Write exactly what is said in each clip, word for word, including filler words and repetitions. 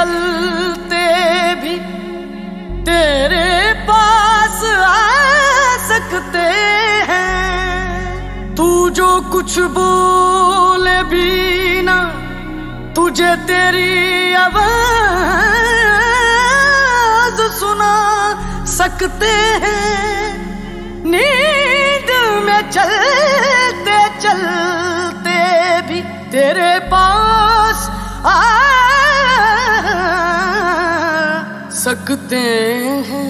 चलते भी तेरे पास आ सकते हैं। तू जो कुछ बोले भी ना तुझे तेरी आवाज सुना सकते हैं। नींद में चलते चलते भी तेरे पास आ सकते हैं।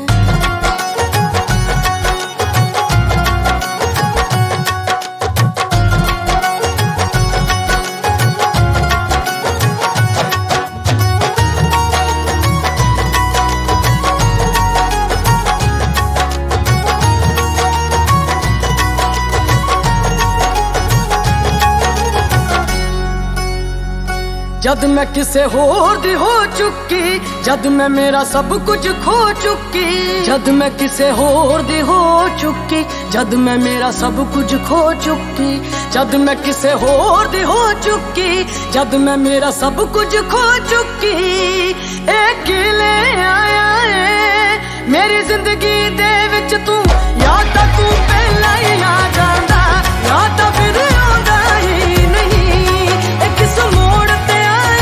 जद मैं किसे होर दी हो चुकी, जद मैं मेरा सब कुछ खो चुकी। जद मैं किसे होर दी हो चुकी, जद मैं मेरा सब कुछ खो चुकी। जद मैं किसे होर दी हो चुकी, जद मैं मेरा सब कुछ खो चुकी। एक किले आया है मेरी जिंदगी दे विच तू, या तां तू पहला ही आ जांदा, या तां फिर आंदा ही नहीं। एक किस मोड़ ते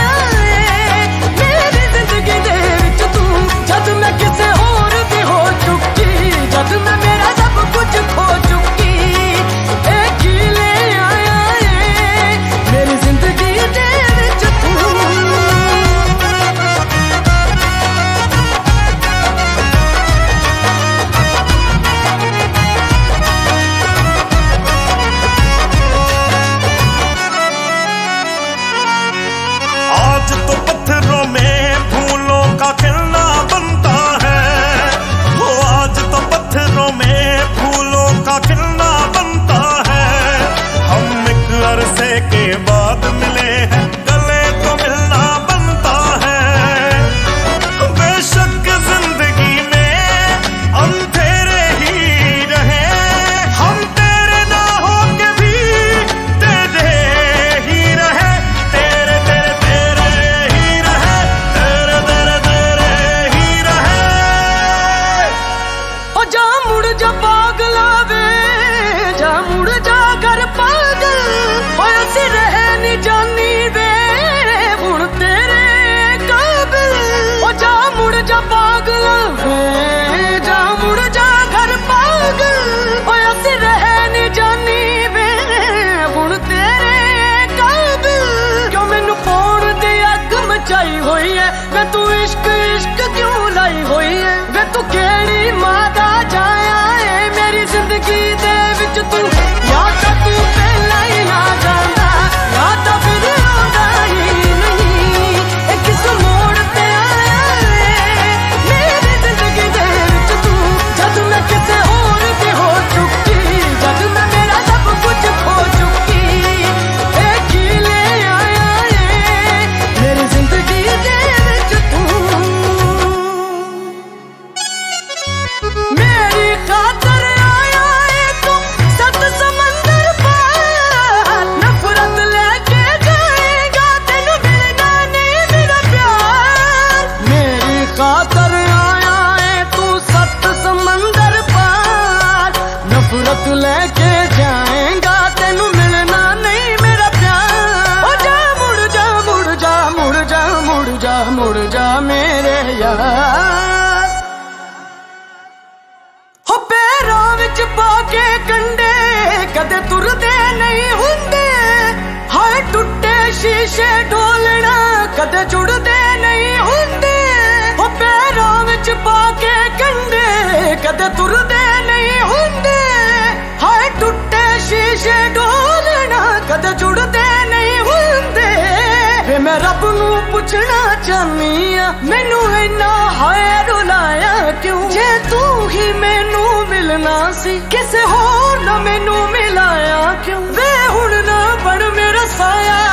जद मैं किसे और भी हो चुकी, जद मैं मेरा सब कुछ खो चुकी। एक ही ले आया है मेरी जिंदगी दे विच तू। आज तो पत्थरों में फूलों का खिलना बनता है, वो आज तो पत्थरों में फूलों का खिलना बनता है। हम एक अरसे के बाद मिले हैं, गले तो मिलना बनता है। बेशक जिंदगी में अंधेरे ही रहे, हम तेरे ना होके भी तेरे ही रहे। तेरे तेरे तेरे ही रहे, तेरे तेरे तेरे ही रहे। ओ जा मुड़ जा पागला वे, जा मुड़ जा घर पागल। ओ असी रहे नी जानी वे हुण तेरे काबिल। ओ जा मुड़ जा पागला वे, जा मुड़ जा घर पागल। ओ असी रहे नी जानी वे हुण तेरे काबिल। क्यों मैनू पाउण दी अग मचाई होई है, वे तू इश्क इश्क क्यों लाई होई है। वे तू केड़ी मां दा जाया है मेरी जिंदगी दे विच तू, या तां तू पहला ही आ जांदा, या तां फिर आंदा ही नहीं। एक किस मोड़ ते आया है मेरी जिंदगी दे विच तू। जद मैं किसे होर दी हो चुकी, जद मैं मेरा सब कुछ खो चुकी। एक ही ले आया है मेरी जिंदगी दे विच तू। मेरी खातर आया है तू सत समंदर पार। नफरत लेके जाएगा तेनू मिलना नहीं मेरा प्यार। मेरी खातर आया है तू सत समंदर पार। नफरत लेके जाएगा तेनू मिलना नहीं मेरा प्यार। ओ जा मुड़ जा मुड़ जा मुड़ जा मुड़ जा मुड़ जा मेरे यार। हो पैरों विच पाके कंडे कदे तुरदे नहीं हुंदे। हाय टुट्टे शीशे ढोलना कदे जुड़दे नहीं हुंदे। हो पैरों विच पाके कंडे कदे तुरदे नहीं हुंदे। हाय टुट्टे शीशे ढोलना कदे जुड़दे नहीं हुंदे। वे मैं रब नूं पुछना चाहनी आ, मैनू इन्ना हाय रुलाया क्यों। जे तू ही मैनू मिलना सी, किसे होर ना मैनू मिलाया क्यों। वे हुण ना बन मेरा साया।